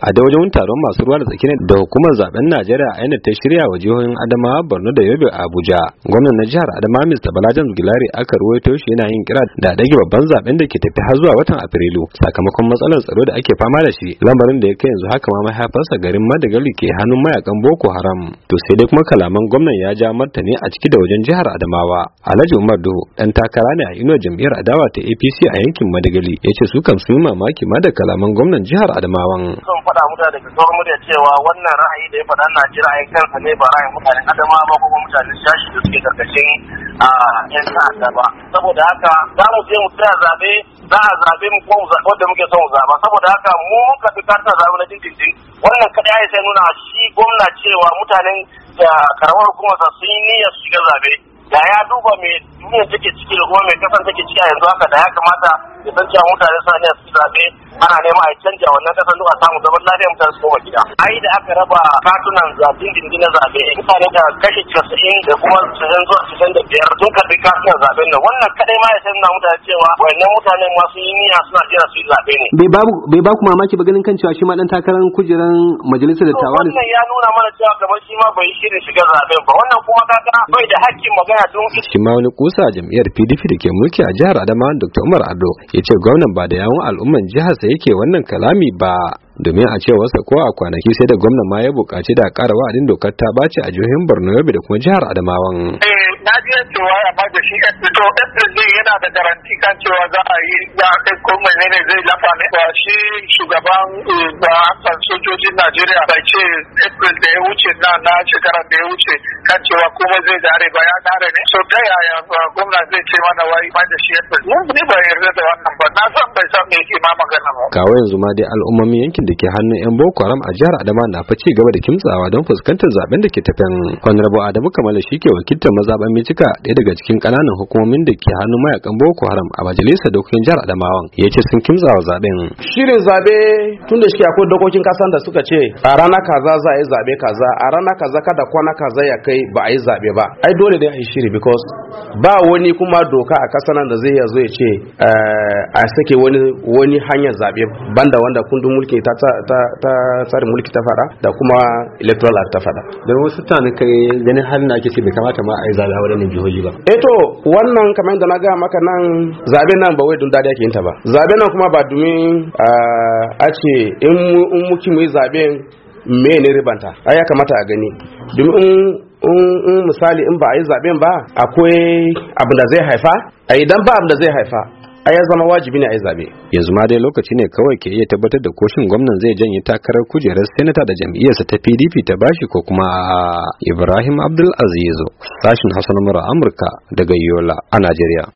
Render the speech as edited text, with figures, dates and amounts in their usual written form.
a da wajen taron masu ruwa da tsaki da hukumar zaben Najeriya INEC ta shirya wa jihohin Adamawa, Borno da Yobe a Abuja. Gwamnan na jihar Adamawa Mr. Balajan Gilari aka ruwaito shi yana yin kira da dage babban zaben da ke tafi har zuwa watan Afrilu sakamakon matsalar tsaro da ake fama da shi, lamarin da ya kai yanzu haka ma mahaifarsa garin Madagali ke hannun mayakan Boko Haram. To sai dai kuma kalaman gwamnan ya ja martani a ciki da wajen jihar Adamawa. Alhaji Umar Duhu dan takara ne a inuwar jam'iyyar adawa ta APC a yankin Madagali, yace su kam sun yi mamaki ma da kalaman gwamnan jihar Adamawan. Sun faɗa mutane daga sauran murya cewa wannan ra'ayi da ya faɗa na ji ra'ayin kansa ne, ba ra'ayin mutanen Adamawa ba ko kuma mutanen shashi da suke karkashin yan ta'adda ba. Saboda haka za mu je mu tsaya zabe, za a zabe mu ko wanda muke son mu zaba. Saboda haka mu muka fi karta zabe na dindindin. Wannan kadai ya sai nuna shi gwamna cewa mutanen da karamar hukumar sun yi niyyar su shiga zabe. Da ya duba me duniyar take ciki da kuma me kasan take ciki a yanzu haka, da ya kamata ya san cewa mutane sa ne su zabe, ana nema a canja wannan kasan duk a samu zaman lafiya mutane su koma gida. Ai da aka raba katunan zaben dindindin zabe, mutane da kashi 90 da kuma 90 zuwa 95 sun karbi katunan zaben nan. Wannan kadai ma ya san na mutane cewa wannan mutanen ma sun yi niyya suna jira su yi zabe ne. Bai ba ku mamaki ba ganin kan cewa shi ma dan takarar kujeran majalisar dattawa ne? Wannan ya nuna mana cewa kamar shi ma bai shirin shiga zaben ba. Wannan kuma kaga bai da hakkin magana don shi ma wani kusa jam'iyyar PDP da ke mulki a jihar Adamawa Dr. Umar Ado ya ce gwamnan ba da yawun al'umman jihar sa yake wannan kalami ba, domin a cewarsa ko a kwanaki sai da gwamnan ma ya buƙaci da ƙara wa'adin dokar ta bace a jihohin Borno, Yobe da kuma jihar Adamawan. Na ji cewa ya ba da shi to din yana da garanti kan cewa za a yi ya kai ko menene zai lafa ne. Ba shi shugaban da sojojin Najeriya bai ce April da ya wuce na shekarar da ya wuce kan cewa komai zai dare ba, ya dare ne. So ta yaya gwamna zai ce mana wai ba da shi April? Mun ni ba yarda da wannan ba, na san bai san me yake ma magana ba. Kawo yanzu ma dai al'ummomin yankin da ke hannun yan Boko Haram a jihar Adamawa na fa ci gaba da kimtsawa don fuskantar zaben da ke tafen. Honorable Adamu Kamala shi ke wakiltar mazaban Micika, ɗaya daga cikin ƙananan hukumomin da ke hannun mayakan Boko Haram a majalisar dokokin jihar Adamawa, ya ce sun kimtsawa zaben. Shirin zabe tun da shi akwai dokokin kasan da suka ce a rana kaza za a yi zabe kaza, a rana kaza kada kwana kaza ya kai ba a yi zabe ba. Ai dole dai a yi shiri, because ba wani kuma doka a kasan nan da zai zo ya ce a sake wani hanyar zabe banda wanda kundin mulki ta tsarin mulki ta fada da kuma electoral act ta fada. Da wasu tani kai ganin halin da ake ce bai kamata ma a yi zabe a wadannan jihohi ba. To wannan kamar da na ga maka nan zabe nan ba wai dun dadi ake yin ta ba. Zabe nan kuma ba domin a ce in muki mu yi zaben me ne ribanta. Ai ya kamata a gani. Domin in misali in ba a yi zaben ba akwai abin da zai haifa, idan ba abin da zai haifa ya zama wajibi ne a yi zabe. Yanzu ma dai lokaci ne kawai ke iya tabbatar da koshin gwamnan zai janye takarar kujerar senata da jam'iyyarsa ta PDP ta bashi ko kuma Ibrahim Abdul Aziz, sashin Hausa na Amurka daga Yola a Najeriya.